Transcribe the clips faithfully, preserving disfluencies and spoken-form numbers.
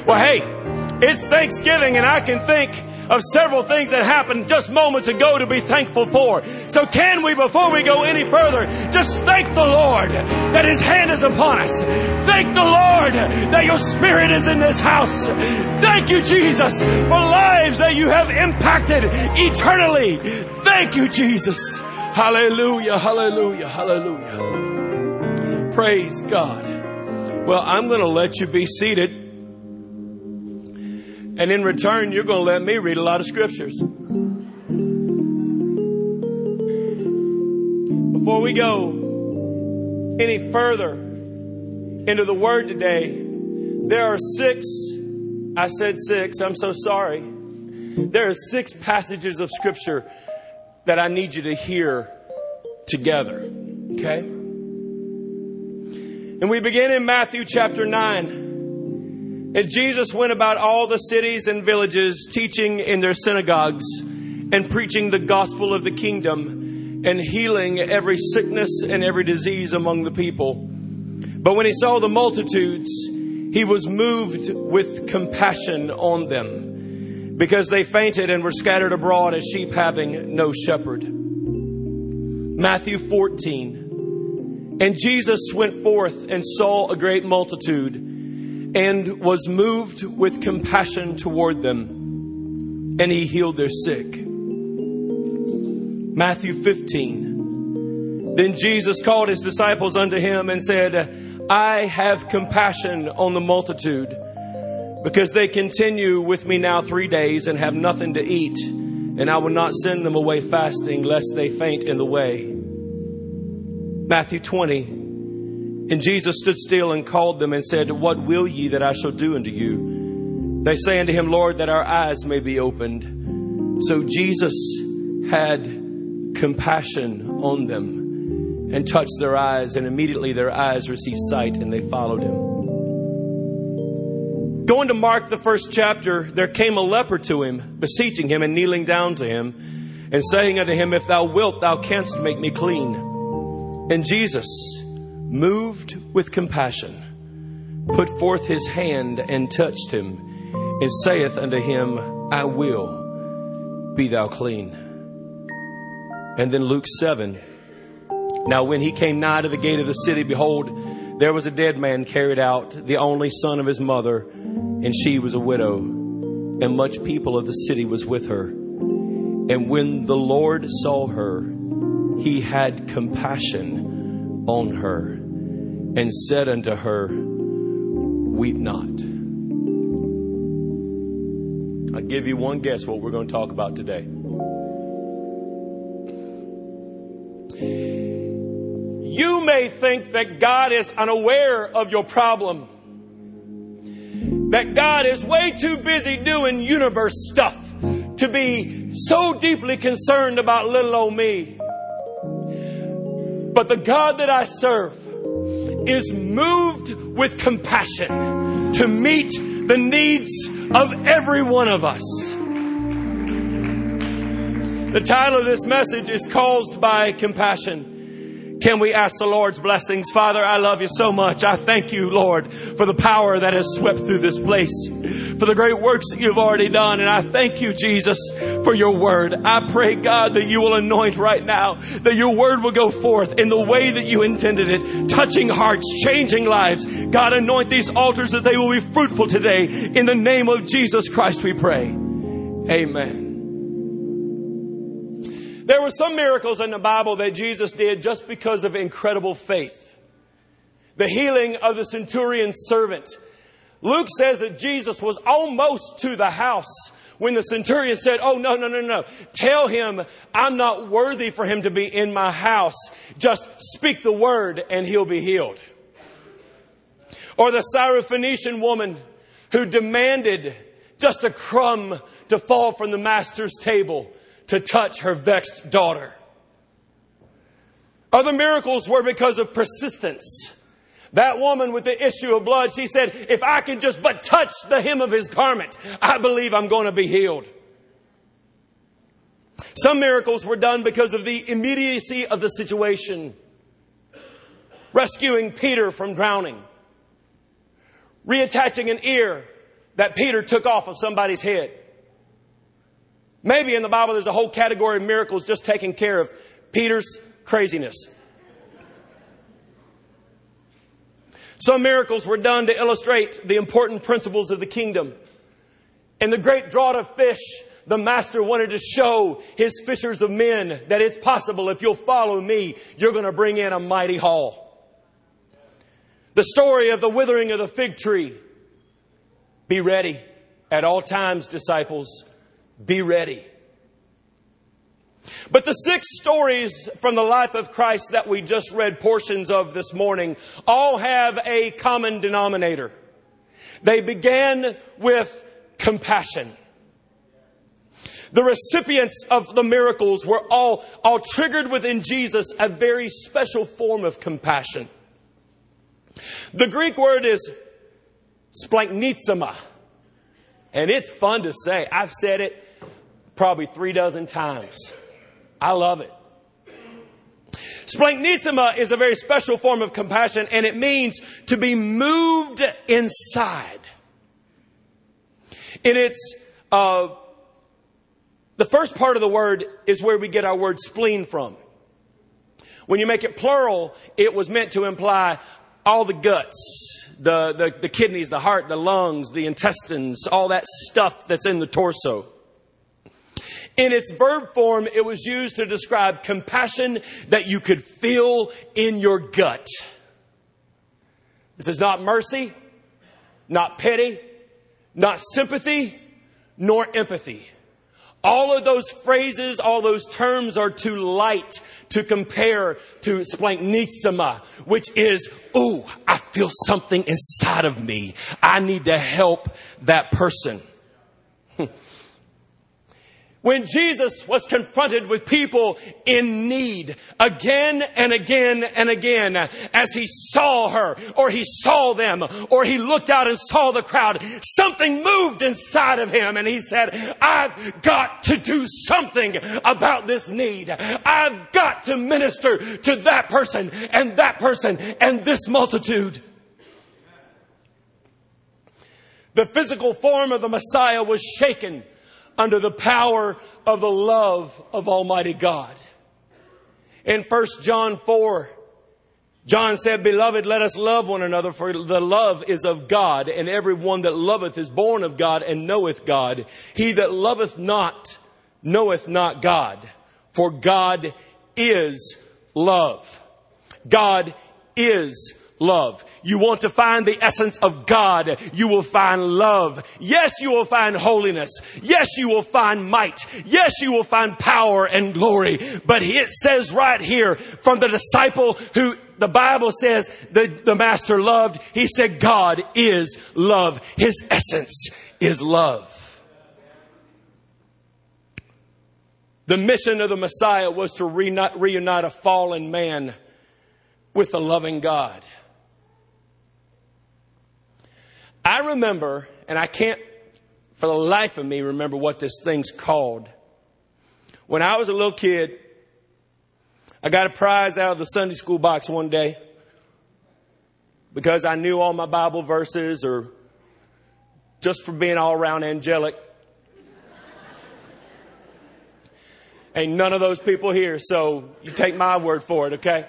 Well, hey, it's Thanksgiving and I can think of several things that happened just moments ago to be thankful for. So can we, before we go any further, just thank the Lord that His hand is upon us. Thank the Lord that your Spirit is in this house. Thank you, Jesus, for lives that you have impacted eternally. Thank you, Jesus. Hallelujah, hallelujah, hallelujah. Praise God. Well, I'm going to let you be seated. And in return, you're going to let me read a lot of scriptures. Before we go any further into the Word today, there are six, I said six, I'm so sorry. There are six passages of Scripture that I need you to hear together. Okay? And we begin in Matthew chapter nine. And Jesus went about all the cities and villages, teaching in their synagogues and preaching the gospel of the kingdom and healing every sickness and every disease among the people. But when He saw the multitudes, He was moved with compassion on them, because they fainted and were scattered abroad as sheep having no shepherd. Matthew fourteen. And Jesus went forth and saw a great multitude, and was moved with compassion toward them, and He healed their sick. Matthew fifteen. Then Jesus called His disciples unto Him and said, I have compassion on the multitude, because they continue with me now three days and have nothing to eat, and I will not send them away fasting, lest they faint in the way. Matthew twenty. And Jesus stood still and called them and said, What will ye that I shall do unto you? They say unto Him, Lord, that our eyes may be opened. So Jesus had compassion on them and touched their eyes, and immediately their eyes received sight, and they followed Him. Going to Mark, the first chapter, there came a leper to Him, beseeching Him and kneeling down to Him, and saying unto Him, If thou wilt, thou canst make me clean. And Jesus, moved with compassion, put forth His hand and touched him, and saith unto him, I will, be thou clean. And then Luke seven. Now when He came nigh to the gate of the city, behold, there was a dead man carried out, the only son of his mother, and she was a widow, and much people of the city was with her. And when the Lord saw her, He had compassion on her, and said unto her, Weep not. I'll give you one guess what we're going to talk about today. You may think that God is unaware of your problem, that God is way too busy doing universe stuff to be so deeply concerned about little old me. But the God that I serve is moved with compassion to meet the needs of every one of us. The title of this message is Caused by Compassion. Can we ask the Lord's blessings? Father, I love you so much. I thank you, Lord, for the power that has swept through this place, for the great works that you've already done. And I thank you, Jesus, for your word. I pray, God, that you will anoint right now, that your word will go forth in the way that you intended it, touching hearts, changing lives. God, anoint these altars that they will be fruitful today. In the name of Jesus Christ, we pray. Amen. There were some miracles in the Bible that Jesus did just because of incredible faith. The healing of the centurion's servant. Luke says that Jesus was almost to the house when the centurion said, oh, no, no, no, no. Tell him I'm not worthy for him to be in my house. Just speak the word and he'll be healed. Or the Syrophoenician woman who demanded just a crumb to fall from the master's table to touch her vexed daughter. Other miracles were because of persistence. That woman with the issue of blood, she said, if I can just but touch the hem of his garment, I believe I'm going to be healed. Some miracles were done because of the immediacy of the situation. Rescuing Peter from drowning. Reattaching an ear that Peter took off of somebody's head. Maybe in the Bible there's a whole category of miracles just taking care of Peter's craziness. Some miracles were done to illustrate the important principles of the kingdom. In the great draught of fish, the master wanted to show his fishers of men that it's possible if you'll follow me, you're going to bring in a mighty haul. The story of the withering of the fig tree. Be ready at all times, disciples. Be ready. But the six stories from the life of Christ that we just read portions of this morning all have a common denominator. They began with compassion. The recipients of the miracles were all, all triggered within Jesus a very special form of compassion. The Greek word is splanchnizomai. And it's fun to say. I've said it probably three dozen times. I love it. Splanchnizomai is a very special form of compassion, and it means to be moved inside. And it's, uh, the first part of the word is where we get our word spleen from. When you make it plural, it was meant to imply all the guts, the, the, the kidneys, the heart, the lungs, the intestines, all that stuff that's in the torso. In its verb form, it was used to describe compassion that you could feel in your gut. This is not mercy, not pity, not sympathy, nor empathy. All of those phrases, all those terms are too light to compare to splanchnizomai, which is, ooh, I feel something inside of me. I need to help that person. When Jesus was confronted with people in need again and again and again, as he saw her or he saw them or he looked out and saw the crowd, something moved inside of him and he said, I've got to do something about this need. I've got to minister to that person and that person and this multitude. The physical form of the Messiah was shaken under the power of the love of Almighty God. In First John four, John said, Beloved, let us love one another, for the love is of God, and every one that loveth is born of God and knoweth God. He that loveth not knoweth not God, for God is love. God is love. You want to find the essence of God, you will find love. Yes, you will find holiness. Yes, you will find might. Yes, you will find power and glory. But it says right here from the disciple who the Bible says the, the master loved, he said God is love. His essence is love. The mission of the Messiah was to reunite, reunite a fallen man with a loving God. I remember, and I can't for the life of me remember what this thing's called. When I was a little kid, I got a prize out of the Sunday school box one day because I knew all my Bible verses or just for being all around angelic. Ain't none of those people here, so you take my word for it, okay?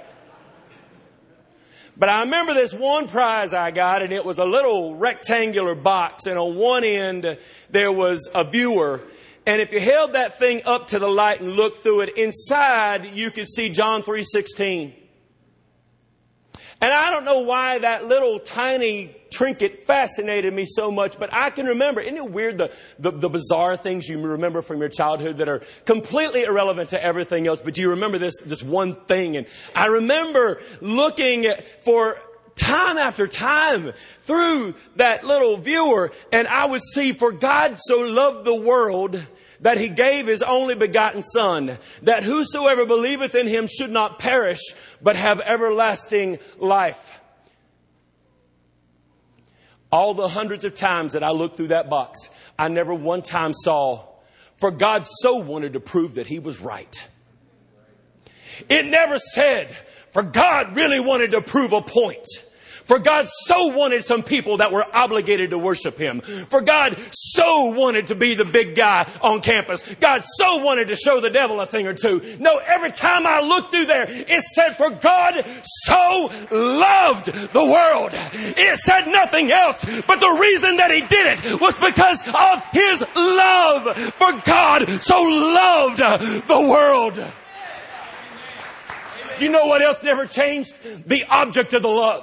But I remember this one prize I got, and it was a little rectangular box, and on one end there was a viewer. And if you held that thing up to the light and looked through it, inside you could see John three sixteen. And I don't know why that little tiny trinket fascinated me so much, but I can remember. Isn't it weird the, the, the bizarre things you remember from your childhood that are completely irrelevant to everything else, but you remember this, this one thing. And I remember looking for time after time through that little viewer, and I would see, for God so loved the world that he gave his only begotten Son, that whosoever believeth in him should not perish, but have everlasting life. All the hundreds of times that I looked through that box, I never one time saw, for God so wanted to prove that he was right. It never said, for God really wanted to prove a point. For God so wanted some people that were obligated to worship Him. For God so wanted to be the big guy on campus. God so wanted to show the devil a thing or two. No, every time I looked through there, it said, for God so loved the world. It said nothing else. But the reason that He did it was because of His love. For God so loved the world. You know what else never changed? The object of the love.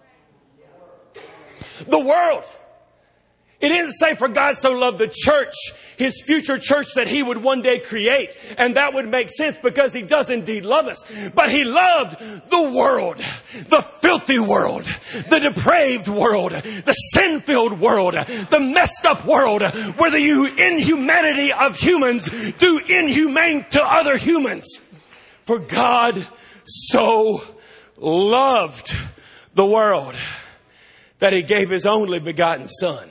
The world. It didn't say for God so loved the church, His future church that He would one day create. And that would make sense because He does indeed love us. But He loved the world, the filthy world, the depraved world, the sin-filled world, the messed up world where the inhumanity of humans do inhumane to other humans. For God so loved the world that He gave His only begotten Son.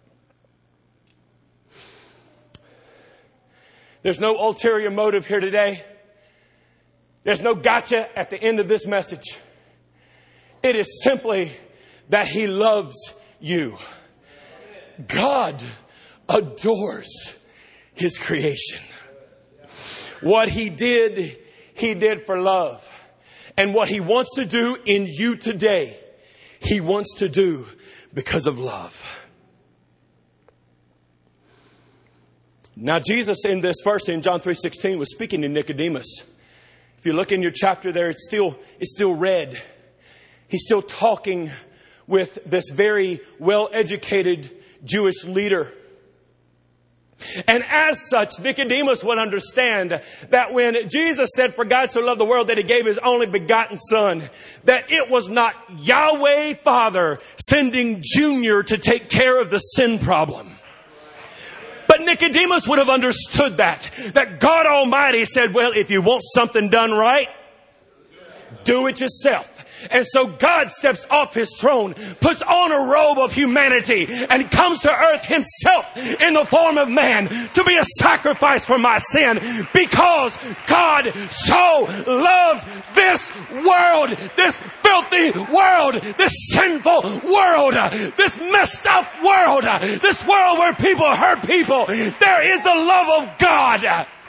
There's no ulterior motive here today. There's no gotcha at the end of this message. It is simply that He loves you. God adores His creation. What He did, He did for love. And what He wants to do in you today, He wants to do because of love. Now Jesus in this verse in John three sixteen was speaking to Nicodemus. If you look in your chapter there, it's still, it's still red. He's still talking with this very well-educated Jewish leader. And as such, Nicodemus would understand that when Jesus said, for God so loved the world that He gave His only begotten Son, that it was not Yahweh Father sending Junior to take care of the sin problem. But Nicodemus would have understood that. That God Almighty said, well, if you want something done right, do it yourself. And so God steps off His throne, puts on a robe of humanity, and comes to earth Himself in the form of man to be a sacrifice for my sin. Because God so loved this world, this filthy world, this sinful world, this messed up world, this world where people hurt people. There is the love of God.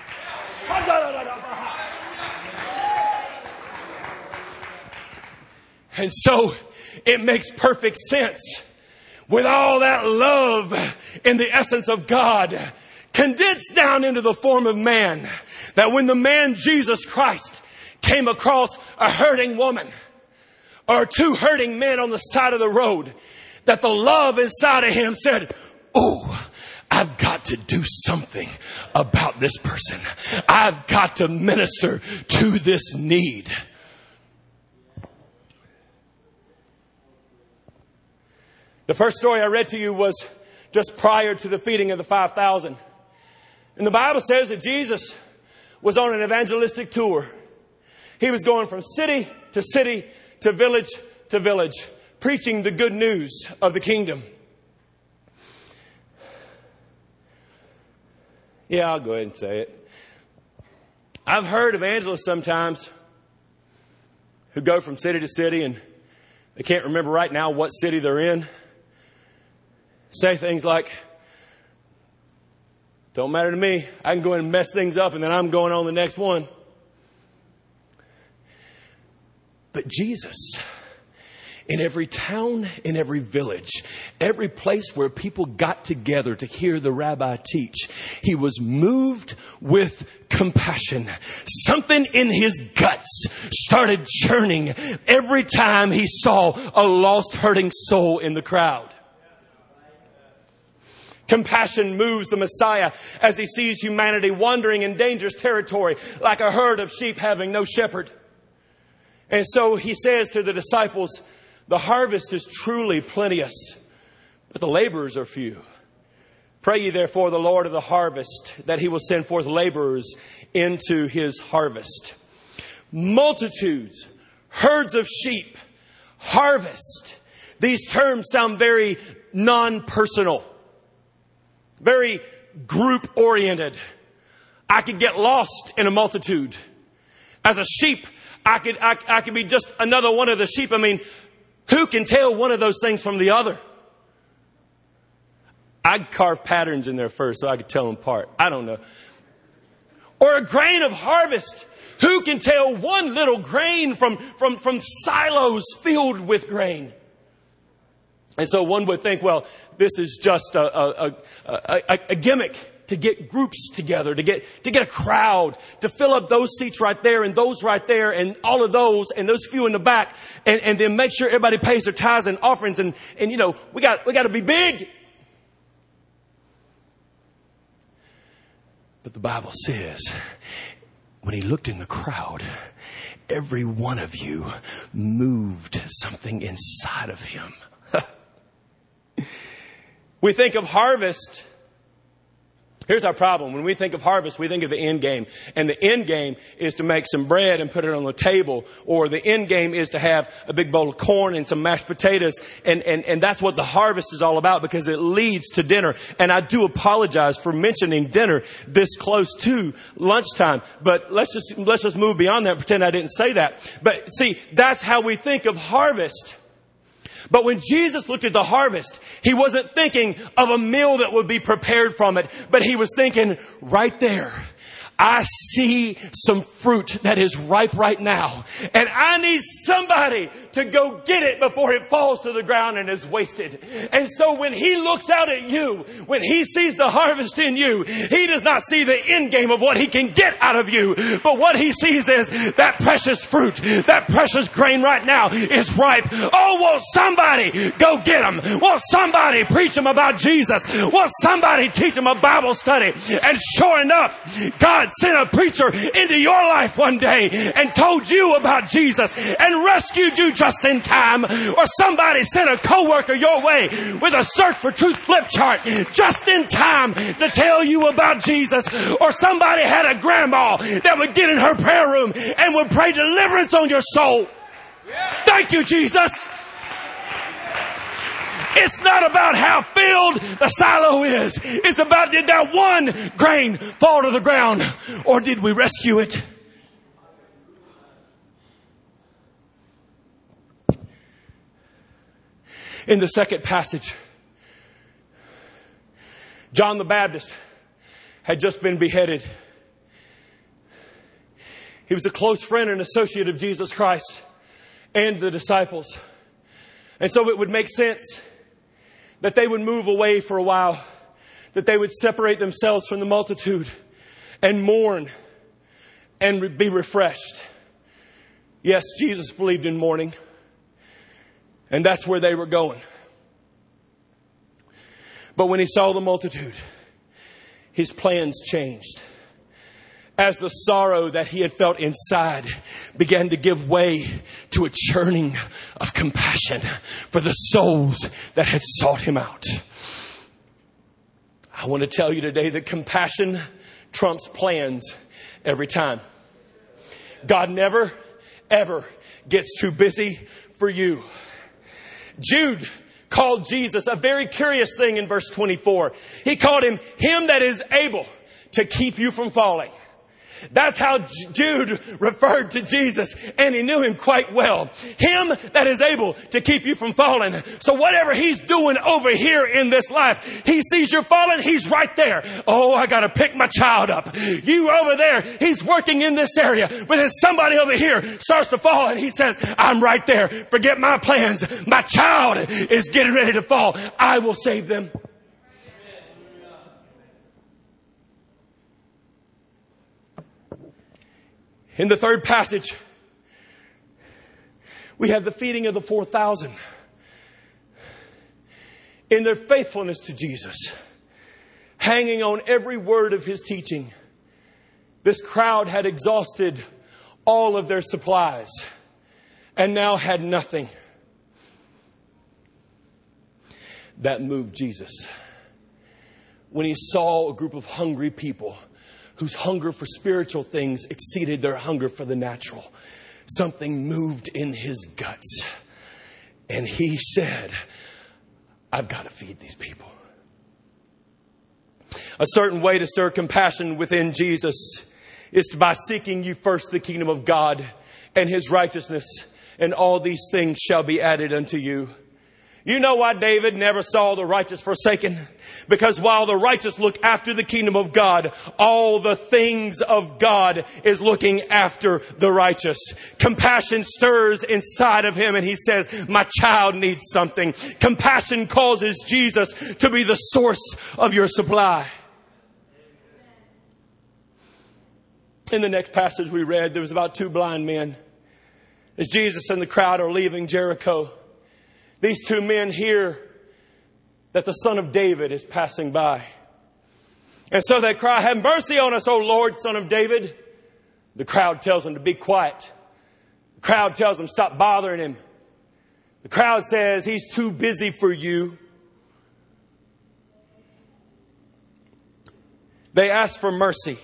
And so it makes perfect sense with all that love in the essence of God condensed down into the form of man, that when the man Jesus Christ came across a hurting woman or two hurting men on the side of the road, that the love inside of him said, oh, I've got to do something about this person. I've got to minister to this need. The first story I read to you was just prior to the feeding of the five thousand. And the Bible says that Jesus was on an evangelistic tour. He was going from city to city to village to village, preaching the good news of the kingdom. Yeah, I'll go ahead and say it. I've heard evangelists sometimes who go from city to city and they can't remember right now what city they're in. Say things like, don't matter to me. I can go in and mess things up and then I'm going on the next one. But Jesus, in every town, in every village, every place where people got together to hear the rabbi teach, He was moved with compassion. Something in His guts started churning every time He saw a lost, hurting soul in the crowd. Compassion moves the Messiah as He sees humanity wandering in dangerous territory like a herd of sheep having no shepherd. And so He says to the disciples, the harvest is truly plenteous, but the laborers are few. Pray ye therefore the Lord of the harvest that He will send forth laborers into His harvest. Multitudes, herds of sheep, harvest. These terms sound very non-personal. Very group-oriented. I could get lost in a multitude. As a sheep, I could, I, I could be just another one of the sheep. I mean, Who can tell one of those things from the other? I'd carve patterns in there first so I could tell them apart. I don't know. Or a grain of harvest. Who can tell one little grain from, from, from silos filled with grain? And so one would think, well, this is just a, a, a, a, a gimmick to get groups together, to get, to get a crowd, to fill up those seats right there and those right there and all of those and those few in the back, and, and then make sure everybody pays their tithes and offerings, and, and you know, we got, we got to be big. But the Bible says, when he looked in the crowd, every one of you moved something inside of him. We think of harvest. Here's our problem. When we think of harvest, we think of the end game. And the end game is to make some bread and put it on the table. Or the end game is to have a big bowl of corn and some mashed potatoes. And, and, and that's what the harvest is all about, because it leads to dinner. And I do apologize for mentioning dinner this close to lunchtime. But let's just, let's just move beyond that and pretend I didn't say that. But see, that's how we think of harvest. But when Jesus looked at the harvest, he wasn't thinking of a meal that would be prepared from it, but he was thinking, right there, I see some fruit that is ripe right now, and I need somebody to go get it before it falls to the ground and is wasted. And so when he looks out at you, when he sees the harvest in you, he does not see the end game of what he can get out of you, but what he sees is that precious fruit, that precious grain right now is ripe. Oh, won't somebody go get them? Won't somebody preach them about Jesus? Won't somebody teach them a Bible study? And sure enough, God sent a preacher into your life one day and told you about Jesus and rescued you just in time. Or somebody sent a coworker your way with a Search for Truth flip chart just in time to tell you about Jesus. Or somebody had a grandma that would get in her prayer room and would pray deliverance on your soul. Thank you, Jesus. It's not about how filled the silo is. It's about, did that one grain fall to the ground, or did we rescue it? In the second passage, John the Baptist had just been beheaded. He was a close friend and associate of Jesus Christ and the disciples. And so it would make sense that they would move away for a while, that they would separate themselves from the multitude and mourn and be refreshed. Yes, Jesus believed in mourning, and that's where they were going. But when he saw the multitude, his plans changed. As the sorrow that he had felt inside began to give way to a churning of compassion for the souls that had sought him out. I want to tell you today that compassion trumps plans every time. God never, ever gets too busy for you. Jude called Jesus a very curious thing in verse twenty-four. He called him, him that is able to keep you from falling. That's how Jude referred to Jesus, and he knew him quite well. Him that is able to keep you from falling. So whatever he's doing over here in this life, he sees you're falling, he's right there. Oh, I got to pick my child up. You over there, he's working in this area. But then somebody over here starts to fall, and he says, I'm right there. Forget my plans. My child is getting ready to fall. I will save them. In the third passage, we have the feeding of the four thousand. In their faithfulness to Jesus, hanging on every word of his teaching, this crowd had exhausted all of their supplies and now had nothing. That moved Jesus. When he saw a group of hungry people whose hunger for spiritual things exceeded their hunger for the natural, something moved in his guts. And he said, I've got to feed these people. A certain way to stir compassion within Jesus is by seeking you first the kingdom of God and his righteousness, and all these things shall be added unto you. You know why David never saw the righteous forsaken? Because while the righteous look after the kingdom of God, all the things of God is looking after the righteous. Compassion stirs inside of him and he says, my child needs something. Compassion causes Jesus to be the source of your supply. In the next passage we read, there was about two blind men. As Jesus and the crowd are leaving Jericho, these two men hear that the Son of David is passing by. And so they cry, have mercy on us, O Lord, Son of David. The crowd tells them to be quiet. The crowd tells them, stop bothering him. The crowd says, he's too busy for you. They ask for mercy.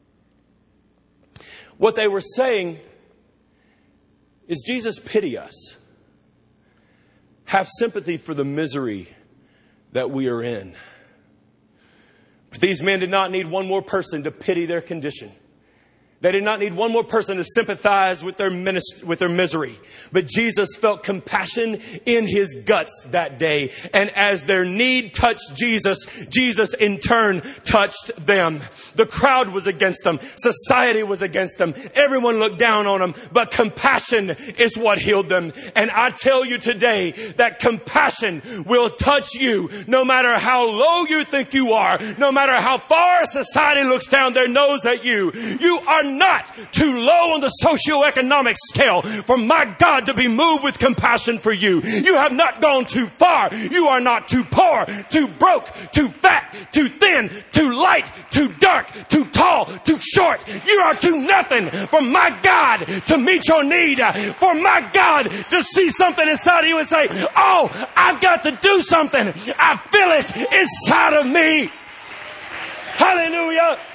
What they were saying is, Jesus, pity us. Have sympathy for the misery that we are in. But these men did not need one more person to pity their condition. They did not need one more person to sympathize with their minist- with their misery. But Jesus felt compassion in his guts that day. And as their need touched Jesus, Jesus in turn touched them. The crowd was against them. Society was against them. Everyone looked down on them. But compassion is what healed them. And I tell you today that compassion will touch you no matter how low you think you are. No matter how far society looks down their nose at you. You are not too low on the socioeconomic scale for my God to be moved with compassion for you. You have not gone too far. You are not too poor, too broke, too fat, too thin, too light, too dark, too tall, too short. You are too nothing for my God to meet your need. For my God to see something inside of you and say, oh, I've got to do something. I feel it inside of me. Hallelujah.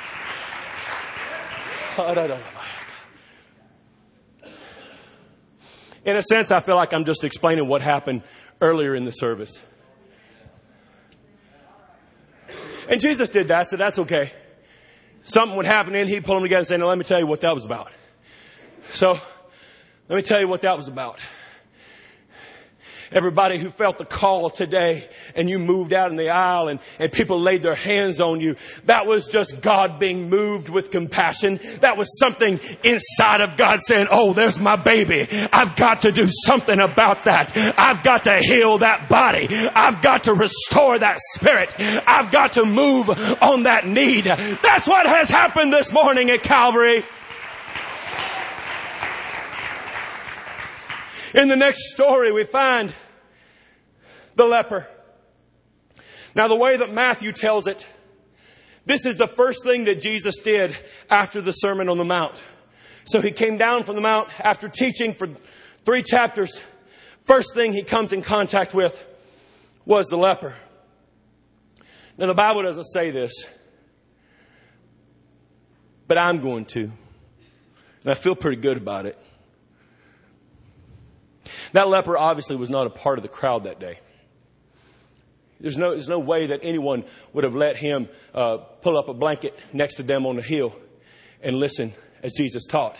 In a sense, I feel like I'm just explaining what happened earlier in the service. And Jesus did that, so that's okay. Something would happen and he'd pull them together and say, now let me tell you what that was about. So, let me tell you what that was about. Everybody who felt the call today and you moved out in the aisle and, and people laid their hands on you, that was just God being moved with compassion. That was something inside of God saying, oh, there's my baby. I've got to do something about that. I've got to heal that body. I've got to restore that spirit. I've got to move on that need. That's what has happened this morning at Calvary. In the next story, we find the leper. Now, the way that Matthew tells it, this is the first thing that Jesus did after the Sermon on the Mount. So he came down from the Mount after teaching for three chapters. First thing he comes in contact with was the leper. Now, the Bible doesn't say this, but I'm going to. And I feel pretty good about it. That leper obviously was not a part of the crowd that day. There's no, there's no way that anyone would have let him uh, pull up a blanket next to them on the hill and listen as Jesus taught.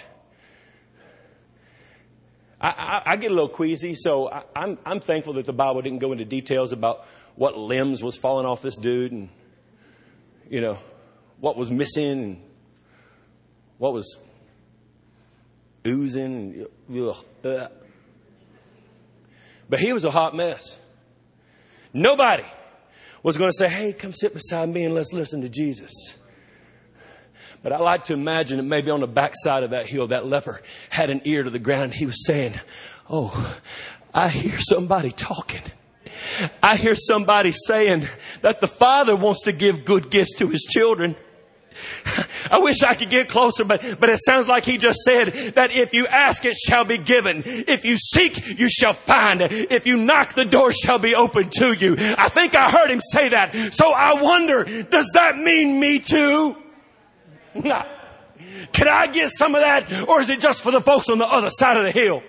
I, I, I get a little queasy, so I, I'm, I'm thankful that the Bible didn't go into details about what limbs was falling off this dude and, you know, what was missing and what was oozing. And, ugh. But he was a hot mess. Nobody was going to say, hey, come sit beside me and let's listen to Jesus. But I like to imagine that maybe on the backside of that hill, that leper had an ear to the ground. He was saying, oh, I hear somebody talking. I hear somebody saying that the Father wants to give good gifts to His children. I wish I could get closer, but, but it sounds like he just said that if you ask, it shall be given. If you seek, you shall find. If you knock, the door shall be opened to you. I think I heard him say that. So I wonder, does that mean me too? Can I get some of that? Or is it just for the folks on the other side of the hill?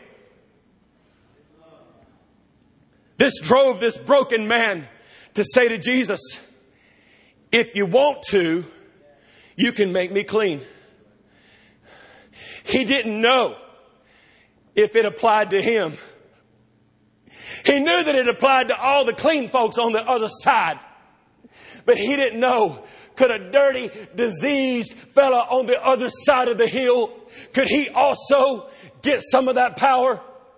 This drove this broken man to say to Jesus, if you want to, you can make me clean. He didn't know if it applied to him. He knew that it applied to all the clean folks on the other side. But he didn't know, could a dirty, diseased fella on the other side of the hill, could he also get some of that power?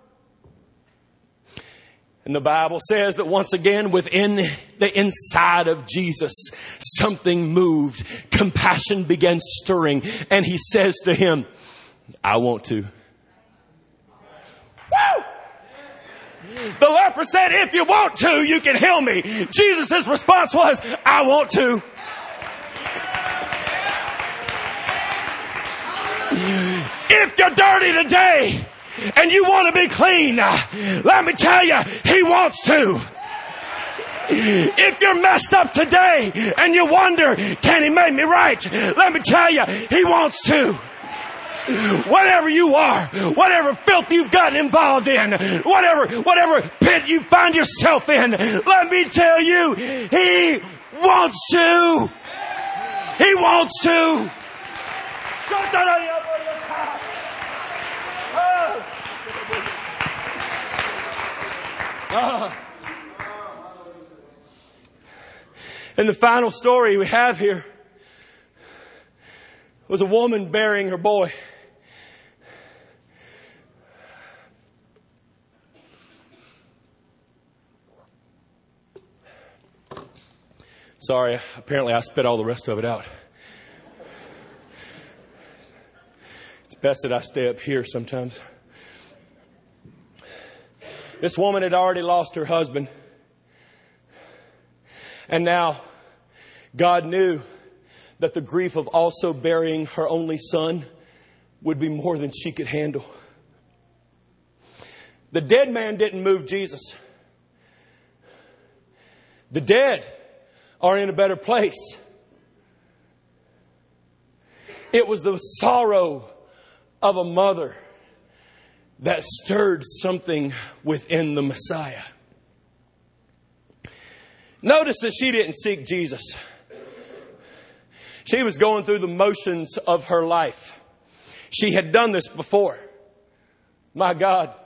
And the Bible says that once again, within the inside of Jesus, something moved. Compassion began stirring. And he says to him, I want to. Woo! The leper said, if you want to, you can heal me. Jesus' response was, I want to. If you're dirty today, and you want to be clean, let me tell you, He wants to. If you're messed up today and you wonder, can He make me right? Let me tell you, He wants to. Whatever you are, whatever filth you've gotten involved in, whatever, whatever pit you find yourself in, let me tell you, He wants to. He wants to. Uh, and the final story we have here was a woman burying her boy. Sorry, apparently I spit all the rest of it out. It's best that I stay up here sometimes. This woman had already lost her husband. And now God knew that the grief of also burying her only son would be more than she could handle. The dead man didn't move Jesus. The dead are in a better place. It was the sorrow of a mother that stirred something within the Messiah. Notice that she didn't seek Jesus. She was going through the motions of her life. She had done this before. My God.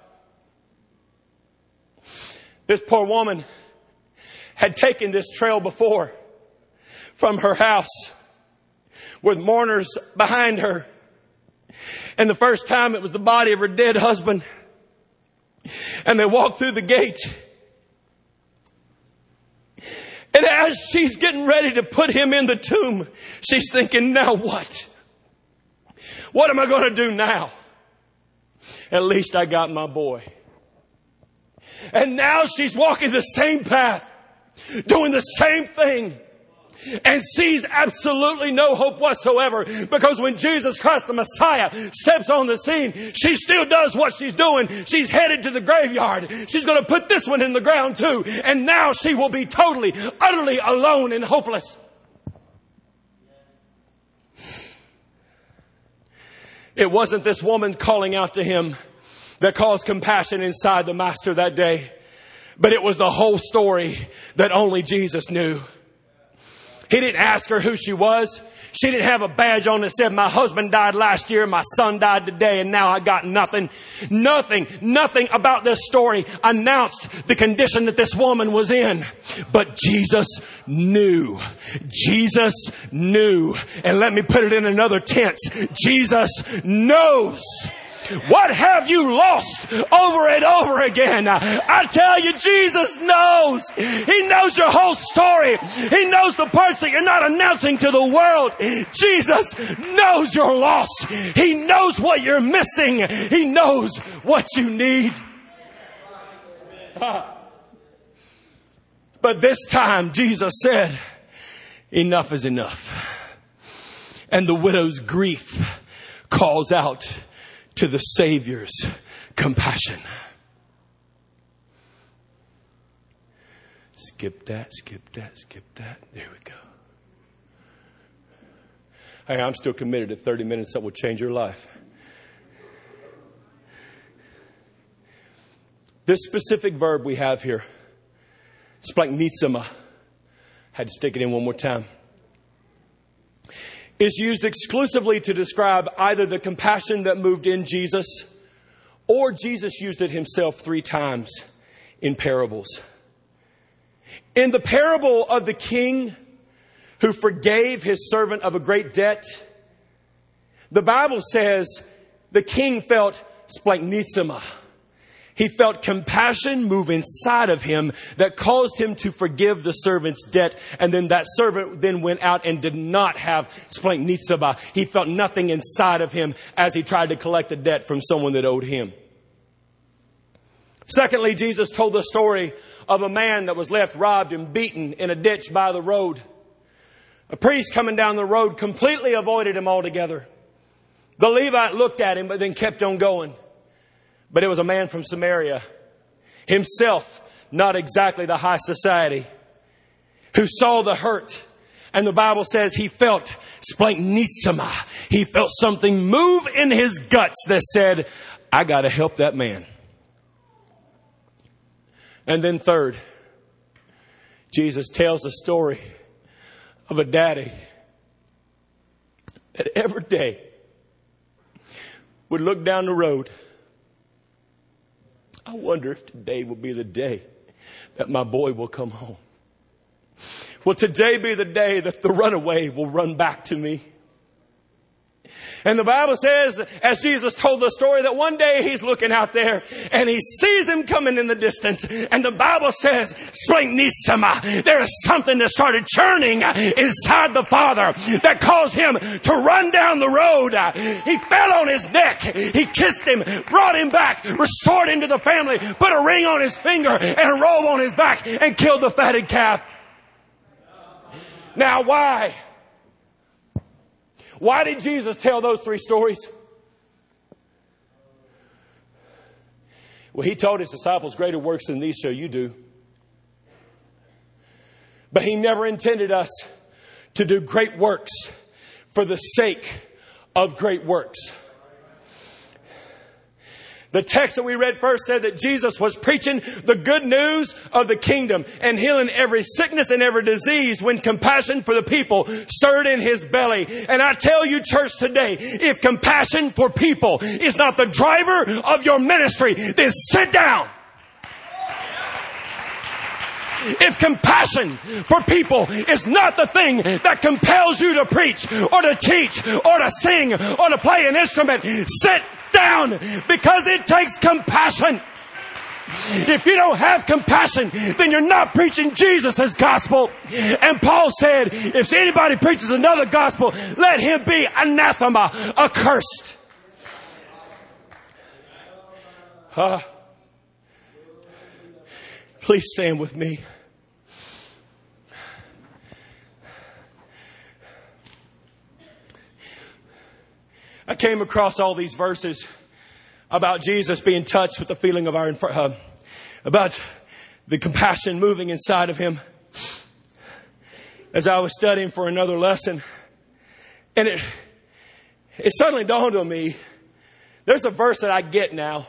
This poor woman had taken this trail before from her house with mourners behind her. And the first time it was the body of her dead husband. And they walked through the gate. And as she's getting ready to put him in the tomb, she's thinking, now what? What am I going to do now? At least I got my boy. And now she's walking the same path, doing the same thing, and sees absolutely no hope whatsoever, because when Jesus Christ the Messiah steps on the scene, she still does what she's doing. She's headed to the graveyard. She's going to put this one in the ground too, and now she will be totally, utterly alone and hopeless. It wasn't this woman calling out to him that caused compassion inside the Master that day, but it was the whole story that only Jesus knew. He didn't ask her who she was. She didn't have a badge on that said, my husband died last year, my son died today, and now I got nothing. Nothing, nothing about this story announced the condition that this woman was in. But Jesus knew. Jesus knew. And let me put it in another tense. Jesus knows. What have you lost over and over again? I tell you, Jesus knows. He knows your whole story. He knows the parts that you're not announcing to the world. Jesus knows your loss. He knows what you're missing. He knows what you need. But this time, Jesus said, enough is enough. And the widow's grief calls out to the Savior's compassion. Skip that, skip that, skip that. There we go. Hey, I'm still committed to thirty minutes that will change your life. This specific verb we have here, splanchnizomai, had to stick it in one more time, is used exclusively to describe either the compassion that moved in Jesus Or Jesus used it himself three times in parables. In the parable of the king who forgave his servant of a great debt, the Bible says the king felt splanchnizomai. He felt compassion move inside of him that caused him to forgive the servant's debt. And then that servant then went out and did not have splanchnizomai. He felt nothing inside of him as he tried to collect a debt from someone that owed him. Secondly, Jesus told the story of a man that was left robbed and beaten in a ditch by the road. A priest coming down the road completely avoided him altogether. The Levite looked at him but then kept on going. But it was a man from Samaria, himself not exactly the high society, who saw the hurt. And the Bible says he felt splanchnizomai. He felt something move in his guts that said, I got to help that man. And then third, Jesus tells a story of a daddy that every day would look down the road. I wonder if today will be the day that my boy will come home. Will today be the day that the runaway will run back to me? And the Bible says, as Jesus told the story, that one day he's looking out there and he sees him coming in the distance. And the Bible says, splanchnizomai. There is something that started churning inside the father that caused him to run down the road. He fell on his neck. He kissed him, brought him back, restored him to the family, put a ring on his finger and a robe on his back and killed the fatted calf. Now why? Why did Jesus tell those three stories? Well, he told his disciples, greater works than these shall you do. But he never intended us to do great works for the sake of great works. The text that we read first said that Jesus was preaching the good news of the kingdom and healing every sickness and every disease when compassion for the people stirred in his belly. And I tell you, church, today, if compassion for people is not the driver of your ministry, then sit down. If compassion for people is not the thing that compels you to preach or to teach or to sing or to play an instrument, sit down, because it takes compassion. If you don't have compassion, then you're not preaching Jesus' gospel. And Paul said, if anybody preaches another gospel, let him be anathema, accursed. Uh, please stand with me. I came across all these verses about Jesus being touched with the feeling of our, uh, about the compassion moving inside of him as I was studying for another lesson. And it, it suddenly dawned on me, there's a verse that I get now.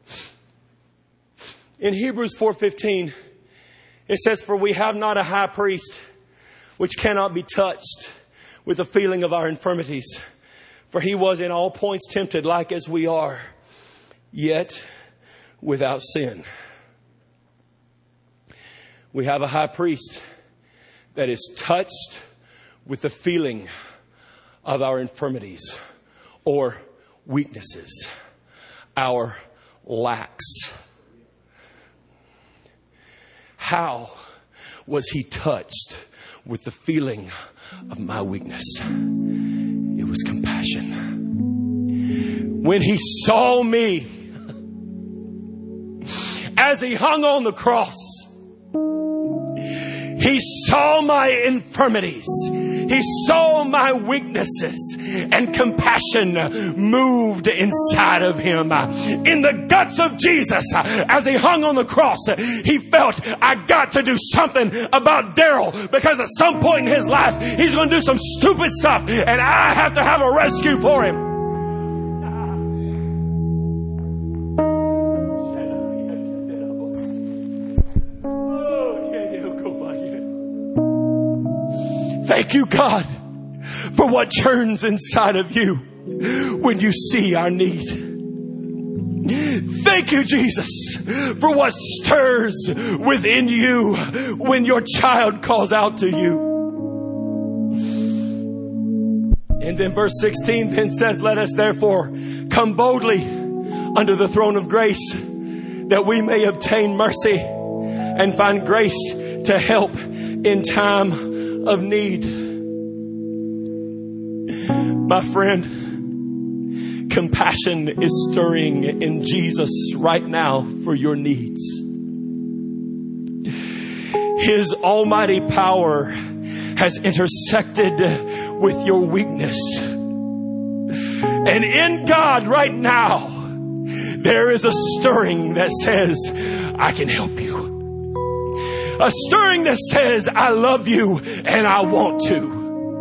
In Hebrews four fifteen, it says, for we have not a high priest which cannot be touched with the feeling of our infirmities. For he was in all points tempted like as we are, yet without sin. We have a high priest that is touched with the feeling of our infirmities or weaknesses, our lacks. How was he touched with the feeling of my weakness? It was compassion. When he saw me as he hung on the cross, he saw my infirmities. He saw my weaknesses, and compassion moved inside of him. In the guts of Jesus, as he hung on the cross, he felt, I got to do something about Daryl, because at some point in his life, he's going to do some stupid stuff, and I have to have a rescue for him. Thank you, God, for what churns inside of you when you see our need. Thank you, Jesus, for what stirs within you when your child calls out to you. And then verse sixteen then says, let us therefore come boldly under the throne of grace, that we may obtain mercy and find grace to help in time of need. My friend, compassion is stirring in Jesus right now for your needs. His almighty power has intersected with your weakness. And in God right now, there is a stirring that says, I can help you. A stirring that says, I love you and I want to.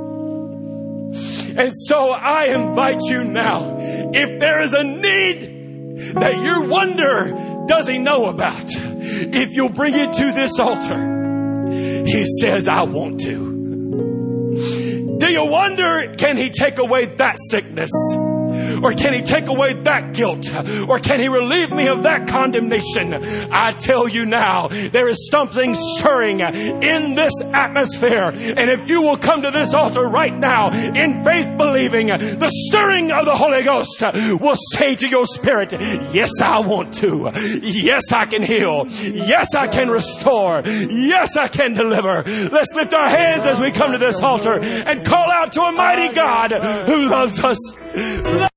And so I invite you now, if there is a need that you wonder, does he know about? If you'll bring it to this altar, he says, I want to. Do you wonder, can he take away that sickness? Or can he take away that guilt? Or can he relieve me of that condemnation? I tell you now, there is something stirring in this atmosphere. And if you will come to this altar right now in faith believing, the stirring of the Holy Ghost will say to your spirit, yes, I want to. Yes, I can heal. Yes, I can restore. Yes, I can deliver. Let's lift our hands as we come to this altar and call out to a mighty God who loves us.